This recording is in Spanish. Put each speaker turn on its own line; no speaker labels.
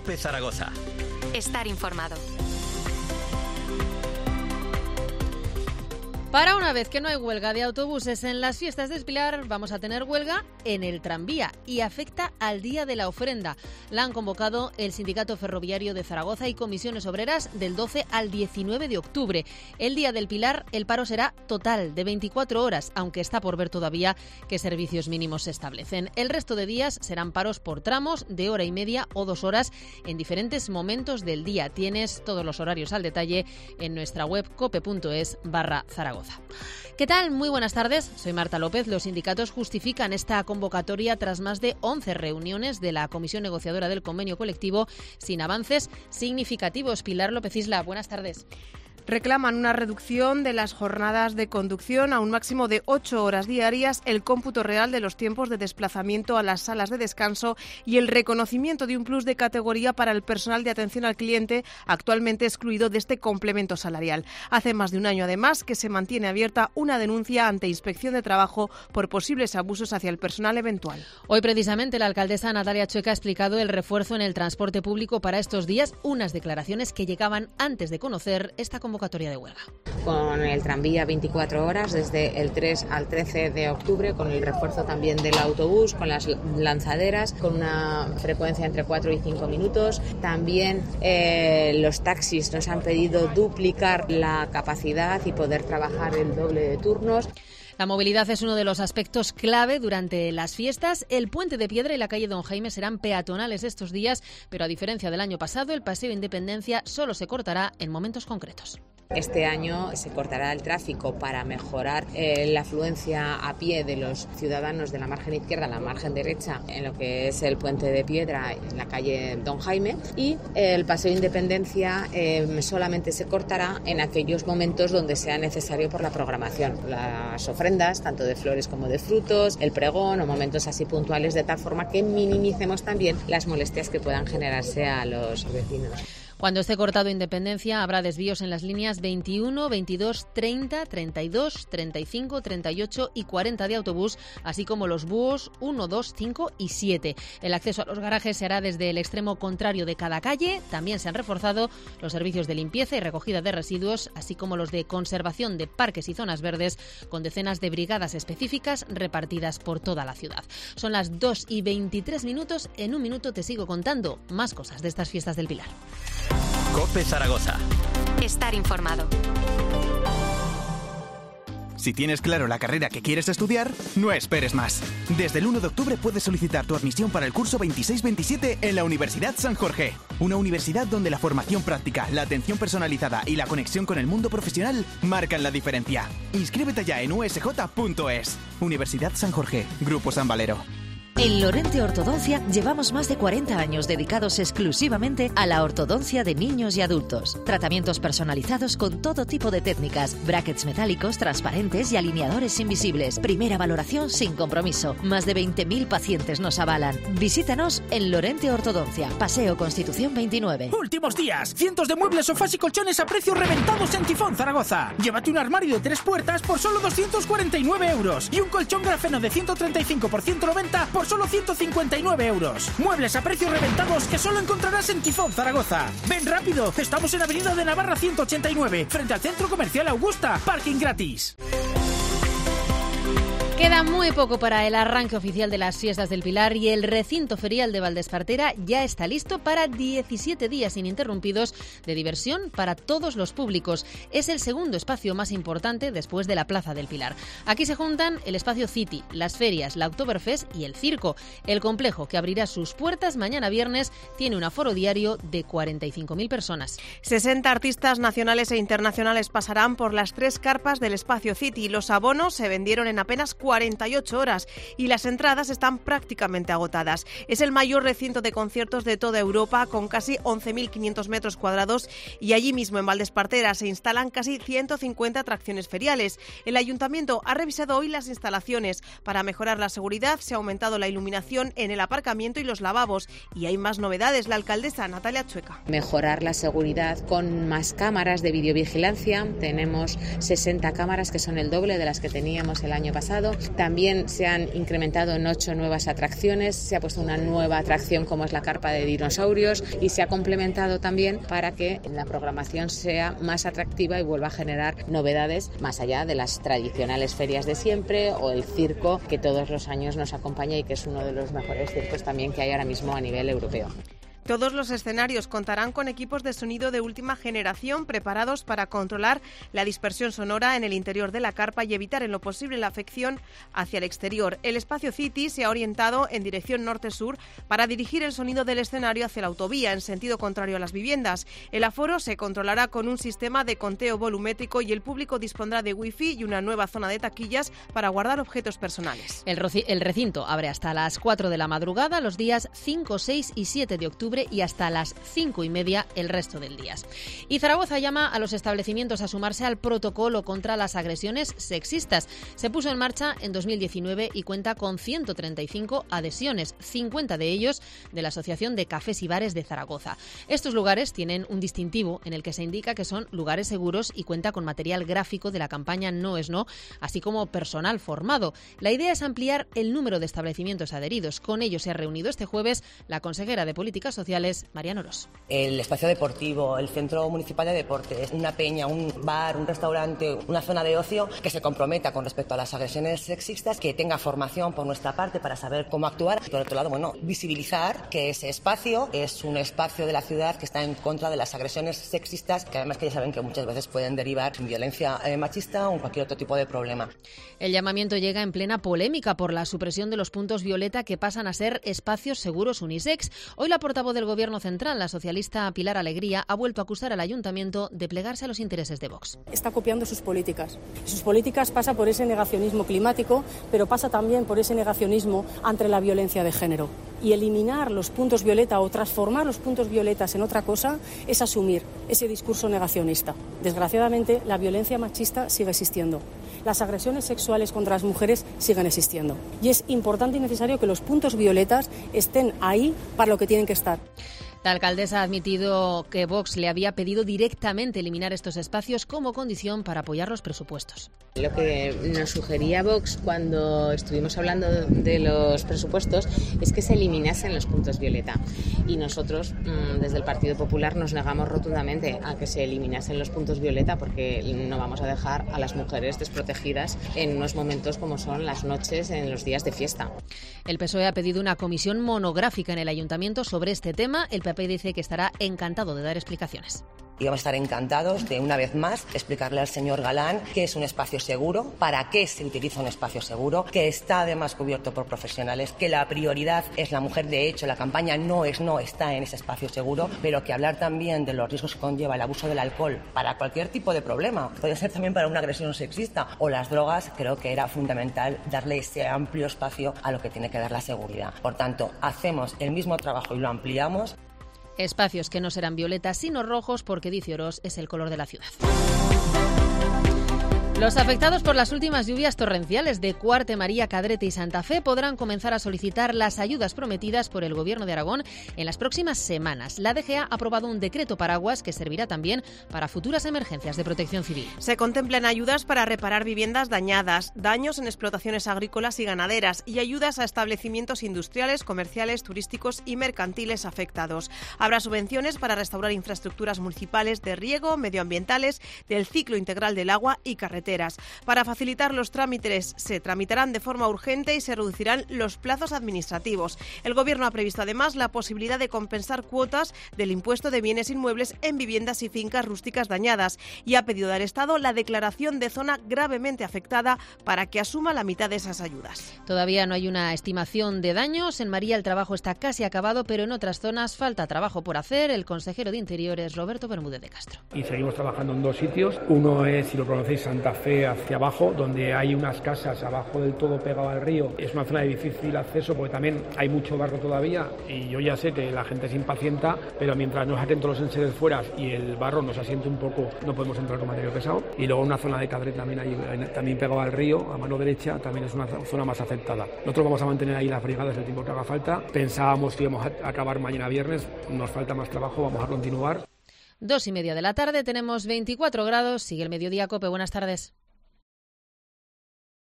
COPE Zaragoza.
Estar informado.
Para una vez que no hay huelga de autobuses en las fiestas de Pilar, vamos a tener huelga en el tranvía y afecta al Día de la Ofrenda. La han convocado el Sindicato Ferroviario de Zaragoza y Comisiones Obreras del 12 al 19 de octubre. El Día del Pilar, el paro será total de 24 horas, aunque está por ver todavía qué servicios mínimos se establecen. El resto de días serán paros por tramos de hora y media o 2 horas en diferentes momentos del día. Tienes todos los horarios al detalle en nuestra web cope.es/Zaragoza. ¿Qué tal? Muy buenas tardes. Soy Marta López. Los sindicatos justifican esta convocatoria tras más de 11 reuniones de la Comisión Negociadora del Convenio Colectivo sin avances significativos. Pilar López Isla, buenas tardes.
Reclaman una reducción de las jornadas de conducción a un máximo de 8 horas diarias, el cómputo real de los tiempos de desplazamiento a las salas de descanso y el reconocimiento de un plus de categoría para el personal de atención al cliente actualmente excluido de este complemento salarial. Hace más de un año, además, que se mantiene abierta una denuncia ante Inspección de Trabajo por posibles abusos hacia el personal eventual.
Hoy, precisamente, la alcaldesa Natalia Chueca ha explicado el refuerzo en el transporte público para estos días, unas declaraciones que llegaban antes de conocer esta convocatoria de huelga.
Con el tranvía 24 horas desde el 3 al 13 de octubre, con el refuerzo también del autobús, con las lanzaderas, con una frecuencia entre 4 y 5 minutos. También los taxis nos han pedido duplicar la capacidad y poder trabajar el doble de turnos.
La movilidad es uno de los aspectos clave durante las fiestas. El Puente de Piedra y la calle Don Jaime serán peatonales estos días, pero a diferencia del año pasado, el Paseo Independencia solo se cortará en momentos concretos.
Este año se cortará el tráfico para mejorar la afluencia a pie de los ciudadanos de la margen izquierda a la margen derecha en lo que es el Puente de Piedra en la calle Don Jaime, y el Paseo Independencia solamente se cortará en aquellos momentos donde sea necesario por la programación. Las ofrendas, tanto de flores como de frutos, el pregón o momentos así puntuales, de tal forma que minimicemos también las molestias que puedan generarse a los vecinos.
Cuando esté cortado Independencia, habrá desvíos en las líneas 21, 22, 30, 32, 35, 38 y 40 de autobús, así como los búhos 1, 2, 5 y 7. El acceso a los garajes se hará desde el extremo contrario de cada calle. También se han reforzado los servicios de limpieza y recogida de residuos, así como los de conservación de parques y zonas verdes, con decenas de brigadas específicas repartidas por toda la ciudad. Son las 2:23. En un minuto te sigo contando más cosas de estas fiestas del Pilar.
COPE Zaragoza.
Estar informado.
Si tienes claro la carrera que quieres estudiar, no esperes más. Desde el 1 de octubre puedes solicitar tu admisión para el curso 26-27 en la Universidad San Jorge. Una universidad donde la formación práctica, la atención personalizada y la conexión con el mundo profesional marcan la diferencia. Inscríbete ya en usj.es. Universidad San Jorge, Grupo San Valero.
En Lorente Ortodoncia llevamos más de 40 años dedicados exclusivamente a la ortodoncia de niños y adultos. Tratamientos personalizados con todo tipo de técnicas, brackets metálicos, transparentes y alineadores invisibles. Primera valoración sin compromiso. Más de 20.000 pacientes nos avalan. Visítanos en Lorente Ortodoncia, Paseo Constitución 29.
Últimos días. Cientos de muebles, sofás y colchones a precios reventados en Tifón, Zaragoza. Llévate un armario de 3 puertas por solo 249 euros y un colchón grafeno de 135 por 190 por solo 159 euros. Muebles a precios reventados que solo encontrarás en Tifón, Zaragoza. Ven rápido, estamos en Avenida de Navarra 189, frente al Centro Comercial Augusta. Parking gratis.
Queda muy poco para el arranque oficial de las fiestas del Pilar y el recinto ferial de Valdespartera ya está listo para 17 días ininterrumpidos de diversión para todos los públicos. Es el segundo espacio más importante después de la Plaza del Pilar. Aquí se juntan el espacio City, las ferias, la Oktoberfest y el circo. El complejo, que abrirá sus puertas mañana viernes, tiene un aforo diario de 45.000 personas.
60 artistas nacionales e internacionales pasarán por las 3 carpas del espacio City. Los abonos se vendieron en apenas 48 horas y las entradas están prácticamente agotadas. Es el mayor recinto de conciertos de toda Europa, con casi 11.500 metros cuadrados, y allí mismo en Valdespartera se instalan casi 150 atracciones feriales. El ayuntamiento ha revisado hoy las instalaciones. Para mejorar la seguridad se ha aumentado la iluminación en el aparcamiento y los lavabos, y hay más novedades. La alcaldesa Natalia Chueca.
Mejorar la seguridad con más cámaras de videovigilancia. Tenemos 60 cámaras, que son el doble de las que teníamos el año pasado. También se han incrementado en 8 nuevas atracciones, se ha puesto una nueva atracción como es la carpa de dinosaurios y se ha complementado también para que la programación sea más atractiva y vuelva a generar novedades más allá de las tradicionales ferias de siempre o el circo que todos los años nos acompaña y que es uno de los mejores circos también que hay ahora mismo a nivel europeo.
Todos los escenarios contarán con equipos de sonido de última generación preparados para controlar la dispersión sonora en el interior de la carpa y evitar en lo posible la afección hacia el exterior. El espacio City se ha orientado en dirección norte-sur para dirigir el sonido del escenario hacia la autovía, en sentido contrario a las viviendas. El aforo se controlará con un sistema de conteo volumétrico y el público dispondrá de wifi y una nueva zona de taquillas para guardar objetos personales.
El recinto abre hasta las 4 de la madrugada los días 5, 6 y 7 de octubre y hasta las 5:30 el resto del día. Y Zaragoza llama a los establecimientos a sumarse al protocolo contra las agresiones sexistas. Se puso en marcha en 2019 y cuenta con 135 adhesiones, 50 de ellos de la Asociación de Cafés y Bares de Zaragoza. Estos lugares tienen un distintivo en el que se indica que son lugares seguros y cuenta con material gráfico de la campaña No es No, así como personal formado. La idea es ampliar el número de establecimientos adheridos. Con ello se ha reunido este jueves la consejera de Políticas Sociales, Mariano Ros.
El espacio deportivo, el centro municipal de deportes, una peña, un bar, un restaurante, una zona de ocio que se comprometa con respecto a las agresiones sexistas, que tenga formación por nuestra parte para saber cómo actuar. Y por otro lado, visibilizar que ese espacio es un espacio de la ciudad que está en contra de las agresiones sexistas, que además que ya saben que muchas veces pueden derivar en violencia machista o en cualquier otro tipo de problema.
El llamamiento llega en plena polémica por la supresión de los puntos violeta que pasan a ser espacios seguros unisex. Hoy la portavoz del Gobierno central, la socialista Pilar Alegría, ha vuelto a acusar al Ayuntamiento de plegarse a los intereses de Vox.
Está copiando sus políticas. Sus políticas pasa por ese negacionismo climático, pero pasa también por ese negacionismo ante la violencia de género. Y eliminar los puntos violeta o transformar los puntos violetas en otra cosa es asumir ese discurso negacionista. Desgraciadamente, la violencia machista sigue existiendo. Las agresiones sexuales contra las mujeres siguen existiendo. Y es importante y necesario que los puntos violetas estén ahí para lo que tienen que estar.
La alcaldesa ha admitido que Vox le había pedido directamente eliminar estos espacios como condición para apoyar los presupuestos.
Lo que nos sugería Vox cuando estuvimos hablando de los presupuestos es que se eliminasen los puntos violeta. Y nosotros, desde el Partido Popular, nos negamos rotundamente a que se eliminasen los puntos violeta porque no vamos a dejar a las mujeres desprotegidas en unos momentos como son las noches en los días de fiesta.
El PSOE ha pedido una comisión monográfica en el Ayuntamiento sobre este tema. El PP dice que estará encantado de dar explicaciones.
Y vamos a estar encantados de, una vez más, explicarle al señor Galán qué es un espacio seguro, para qué se utiliza un espacio seguro, que está además cubierto por profesionales, que la prioridad es la mujer. De hecho, la campaña No es No está en ese espacio seguro, pero que hablar también de los riesgos que conlleva el abuso del alcohol para cualquier tipo de problema, puede ser también para una agresión sexista, o las drogas, creo que era fundamental darle ese amplio espacio a lo que tiene que dar la seguridad. Por tanto, hacemos el mismo trabajo y lo ampliamos.
Espacios que no serán violetas sino rojos porque, dice Ros, es el color de la ciudad. Los afectados por las últimas lluvias torrenciales de Cuarte, María, Cadrete y Santa Fe podrán comenzar a solicitar las ayudas prometidas por el Gobierno de Aragón en las próximas semanas. La DGA ha aprobado un decreto paraguas que servirá también para futuras emergencias de protección civil.
Se contemplan ayudas para reparar viviendas dañadas, daños en explotaciones agrícolas y ganaderas y ayudas a establecimientos industriales, comerciales, turísticos y mercantiles afectados. Habrá subvenciones para restaurar infraestructuras municipales de riego, medioambientales, del ciclo integral del agua y carreteras. Para facilitar los trámites, se tramitarán de forma urgente y se reducirán los plazos administrativos. El Gobierno ha previsto además la posibilidad de compensar cuotas del impuesto de bienes inmuebles en viviendas y fincas rústicas dañadas y ha pedido al Estado la declaración de zona gravemente afectada para que asuma la mitad de esas ayudas.
Todavía no hay una estimación de daños. En María el trabajo está casi acabado, pero en otras zonas falta trabajo por hacer. El consejero de Interior es Roberto Bermúdez de Castro.
Y seguimos trabajando en dos sitios. Uno es, si lo conocéis, Santa Fe hacia abajo, donde hay unas casas abajo del todo pegado al río. Es una zona de difícil acceso porque también hay mucho barro todavía y yo ya sé que la gente se impacienta, pero mientras no saquen todos los enseres fuera y el barro nos asiente un poco, no podemos entrar con material pesado. Y luego una zona de Cadret también pegado al río, a mano derecha, también es una zona más afectada. Nosotros vamos a mantener ahí las brigadas el tiempo que haga falta. Pensábamos que íbamos a acabar mañana viernes, nos falta más trabajo, vamos a continuar.
2:30 de la tarde, tenemos 24 grados, sigue el Mediodía COPE, buenas tardes.